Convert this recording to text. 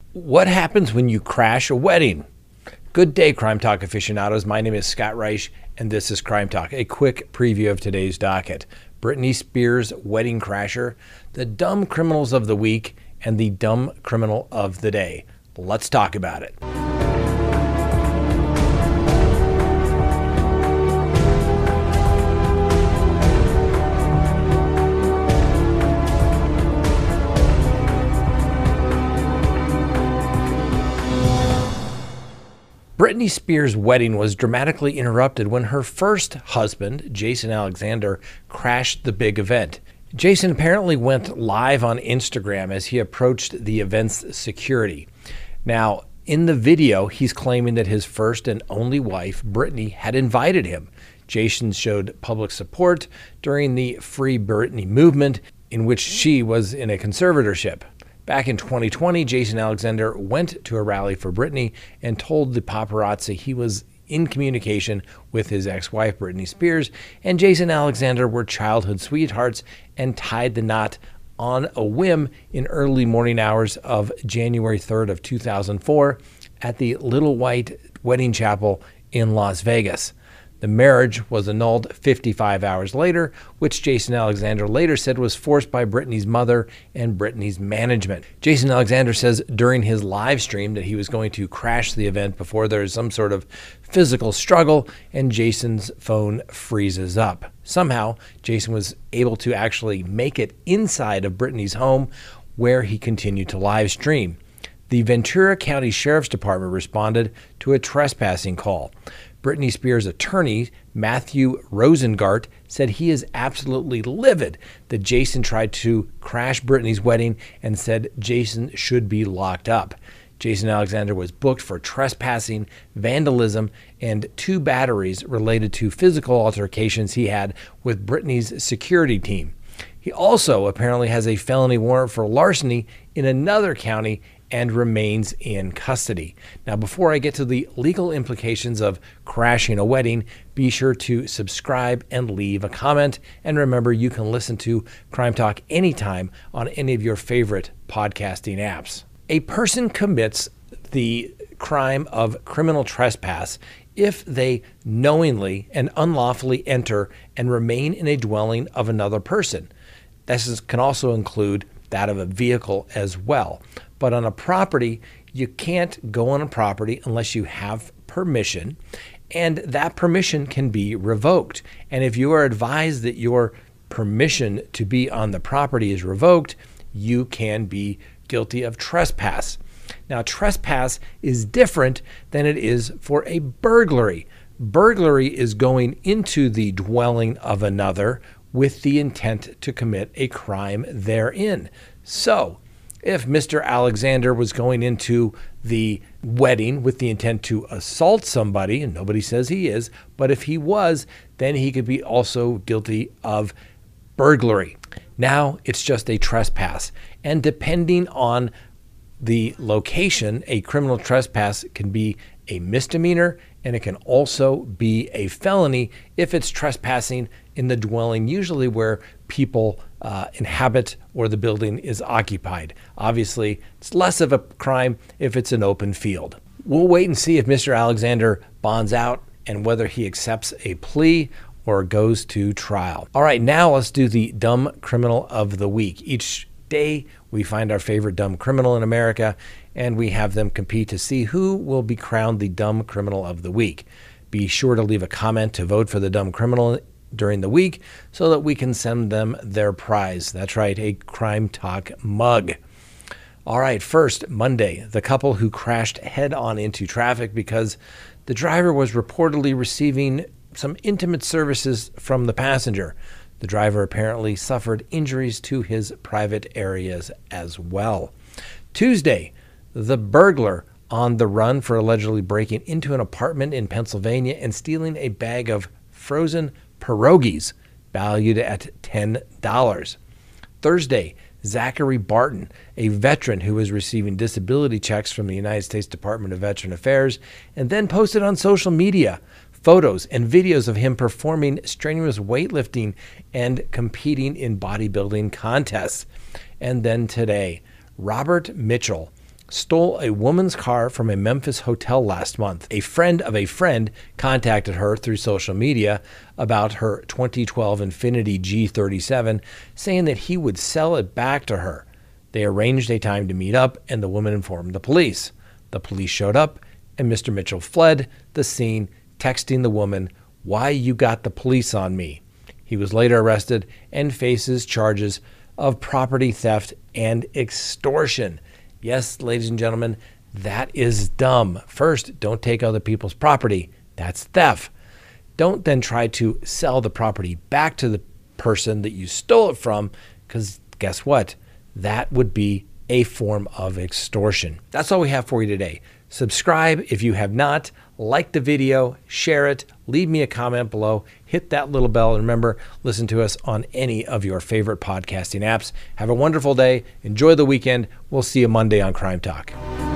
What happens when you crash a wedding? Good day, Crime Talk aficionados. My name is Scott Reich, and this is Crime Talk. A quick preview of today's docket. Britney Spears' wedding crasher, the dumb criminals of the week, and the dumb criminal of the day. Let's talk about it. Britney Spears' wedding was dramatically interrupted when her first husband, Jason Alexander, crashed the big event. Jason apparently went live on Instagram as he approached the event's security. Now, in the video, he's claiming that his first and only wife, Britney, had invited him. Jason showed public support during the Free Britney movement, in which she was in a conservatorship. Back in 2020, Jason Alexander went to a rally for Britney and told the paparazzi he was in communication with his ex-wife, Britney Spears, and Jason Alexander were childhood sweethearts and tied the knot on a whim in early morning hours of January 3rd of 2004 at the Little White Wedding Chapel in Las Vegas. The marriage was annulled 55 hours later, which Jason Alexander later said was forced by Britney's mother and Britney's management. Jason Alexander says during his live stream that he was going to crash the event before there is some sort of physical struggle, and Jason's phone freezes up. Somehow, Jason was able to actually make it inside of Britney's home, where he continued to live stream. The Ventura County Sheriff's Department responded to a trespassing call. Britney Spears' attorney, Matthew Rosengart, said he is absolutely livid that Jason tried to crash Britney's wedding and said Jason should be locked up. Jason Alexander was booked for trespassing, vandalism, and 2 batteries related to physical altercations he had with Britney's security team. He also apparently has a felony warrant for larceny in another county and remains in custody. Now, before I get to the legal implications of crashing a wedding, be sure to subscribe and leave a comment. And remember, you can listen to Crime Talk anytime on any of your favorite podcasting apps. A person commits the crime of criminal trespass if they knowingly and unlawfully enter and remain in a dwelling of another person. This can also include that of a vehicle as well. But on a property, you can't go on a property unless you have permission, and that permission can be revoked. And if you are advised that your permission to be on the property is revoked, you can be guilty of trespass. Now, trespass is different than it is for a burglary. Burglary is going into the dwelling of another with the intent to commit a crime therein. So, if Mr. Alexander was going into the wedding with the intent to assault somebody, and nobody says he is, but if he was, then he could be also guilty of burglary. Now it's just a trespass. And depending on the location, a criminal trespass can be a misdemeanor, and it can also be a felony if it's trespassing in the dwelling, usually where people inhabit or the building is occupied. Obviously, it's less of a crime if it's an open field. We'll wait and see if Mr. Alexander bonds out and whether he accepts a plea or goes to trial. All right, now let's do the dumb criminal of the week. Each day we find our favorite dumb criminal in America, and we have them compete to see who will be crowned the dumb criminal of the week. Be sure to leave a comment to vote for the dumb criminal during the week so that we can send them their prize. That's right, a Crime Talk mug. All right, first, Monday, the couple who crashed head-on into traffic because the driver was reportedly receiving some intimate services from the passenger. The driver apparently suffered injuries to his private areas as well. Tuesday, the burglar on the run for allegedly breaking into an apartment in Pennsylvania and stealing a bag of frozen pierogies valued at $10. Thursday, Zachary Barton, a veteran who was receiving disability checks from the United States Department of Veteran Affairs, and then posted on social media photos and videos of him performing strenuous weightlifting and competing in bodybuilding contests. And then today, Robert Mitchell, stole a woman's car from a Memphis hotel last month. A friend of a friend contacted her through social media about her 2012 Infiniti G37, saying that he would sell it back to her. They arranged a time to meet up, and the woman informed the police. The police showed up, and Mr. Mitchell fled the scene, texting the woman, "Why you got the police on me?" He was later arrested and faces charges of property theft and extortion. Yes, ladies and gentlemen, that is dumb. First, don't take other people's property. That's theft. Don't then try to sell the property back to the person that you stole it from, because guess what? That would be a form of extortion. That's all we have for you today. Subscribe if you have not. Like the video, share it, leave me a comment below, hit that little bell, and remember, listen to us on any of your favorite podcasting apps. Have a wonderful day. Enjoy the weekend. We'll see you Monday on Crime Talk.